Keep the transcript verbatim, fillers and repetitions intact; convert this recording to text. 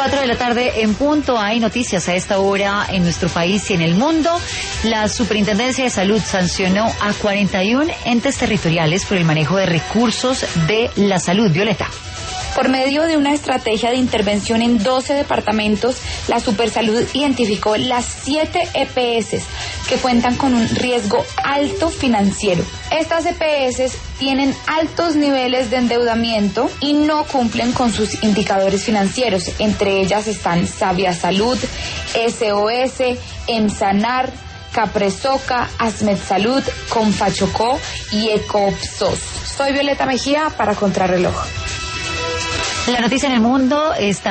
Cuatro de la tarde en punto. Hay noticias a esta hora en nuestro país y en el mundo. La Superintendencia de Salud sancionó a cuarenta y uno entes territoriales por el manejo de recursos de la salud. Violeta. Por medio de una estrategia de intervención en doce departamentos, la Supersalud identificó las siete E P S que cuentan con un riesgo alto financiero. Estas E P S tienen altos niveles de endeudamiento y no cumplen con sus indicadores financieros. Entre ellas están Sabia Salud, S O S, Emsanar, Capresoca, Asmed Salud, Confachocó y Ecopsos. Soy Violeta Mejía para Contrarreloj. La noticia en el mundo está